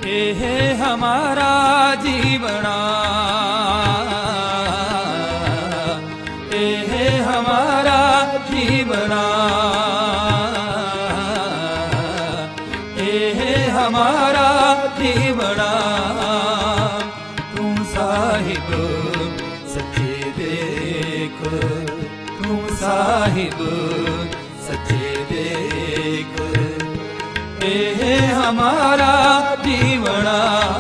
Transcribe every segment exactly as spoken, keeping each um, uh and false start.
ये है हमारा जीवना, ये है हमारा जीवना, ये है हमारा जीवना। तू साहिब सच्चे देख, तू साहिब सच्चे देख, ये है हमारा जीवना,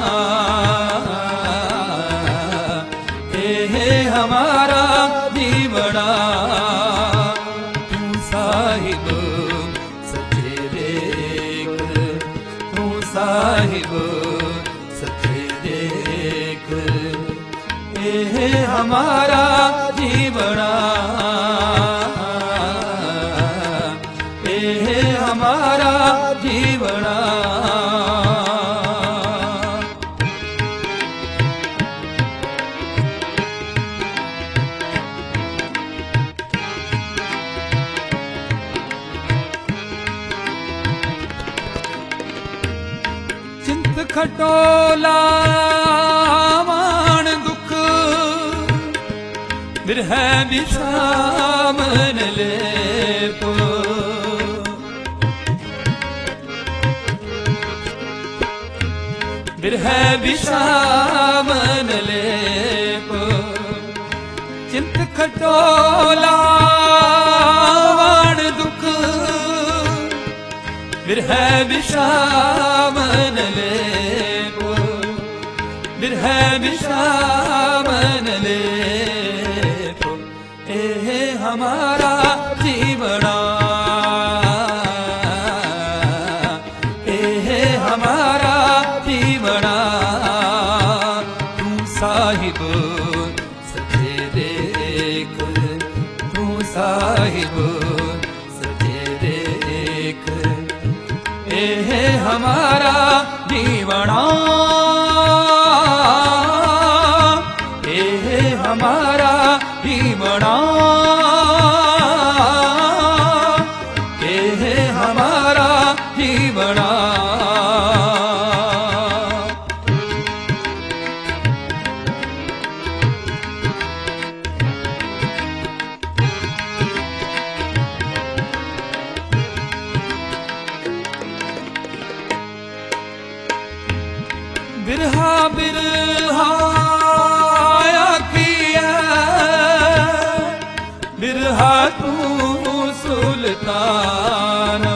ये है हमारा जीवना। तू साहिब सच्चे देख, तू साहिब सच्चे देख, ये है हमारा जीवना, ये है हमारा जीवना। चिंत खटोला वाण दुख, बिरह विषाम न लेपो। बिरह विषाम न लेपो। चिंत खटोला वाण दुख, बिरह विषाम न लेपो। बिरह विषाम न लेपो, ये है हमारा जीवना, ये है हमारा जीवना। तू साहिब सच्चे देख, तू साहिब सच्चे देख, ये है हमारा जीवना, ये है हमारा जीवना, ये है हमारा जीवना। बिरहा बिरहा किया, बिरहा तू सुल्तान।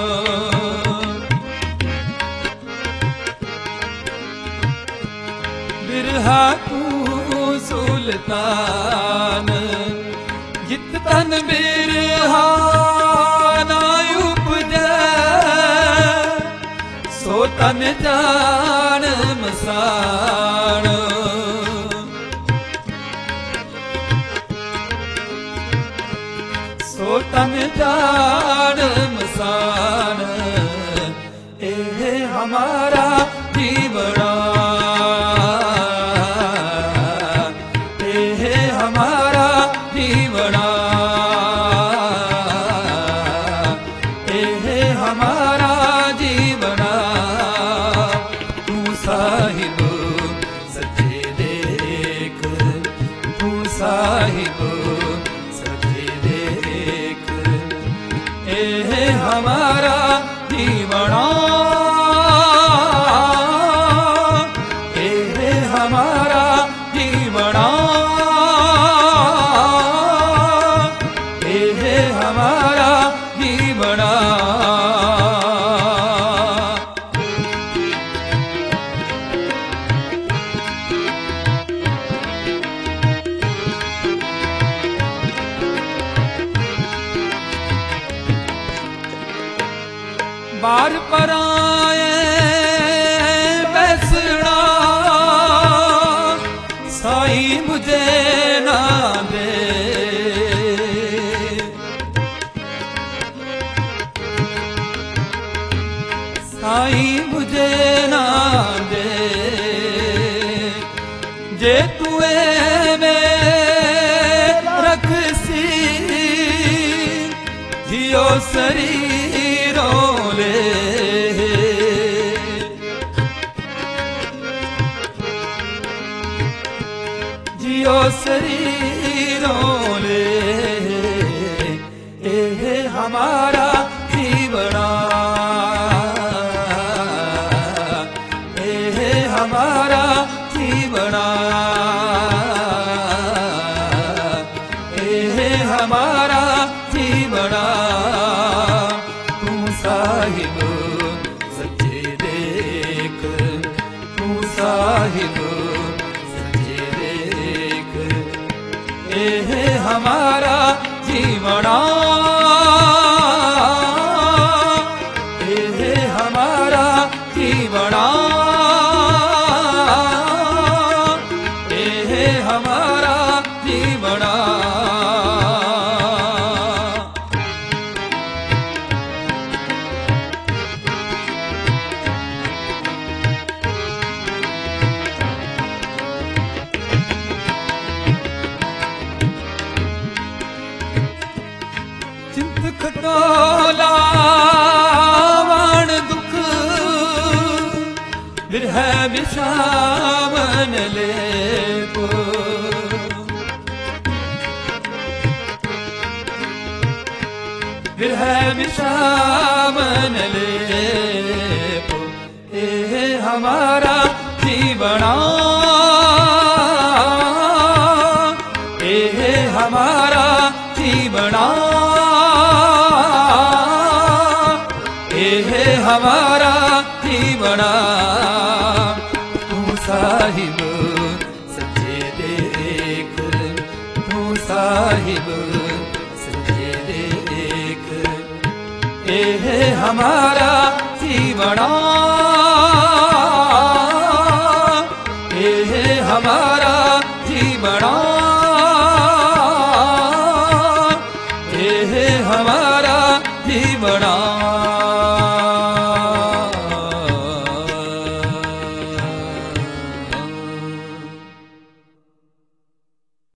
बिरहा तू सुल्तान। जित तन बिरहा ना उपजै, सो तन जान मसान। सो तन जान मसान, ये है हमारा जीवना, ये है हमारा जीवना, ये है हमारा जीवना। तू साहिब सच्चे देख, तू साहिब सच्चे देख, ये है हमारा जीवना, ये है हमारा जीवना, ये है हमारा जीवना। हमारा जीवना, ए हमारा जीवना। तू साहिब सच्चे देख, तू साहिब सच्चे देख, ए हमारा जीवना, ए हमारा जीवना, ए हमारा जीवना। चिंत खटोला वाण दुख, विरह विषावन लेपो। विरह विषावन लेपो, ए हमारा जीवना, ए हमारा जीवना, ए हमारा जीवना। तू साहिब सच्चे देख, तू साहिब सच्चे देख, ए हमारा जीवना, ए हमारा जीवना।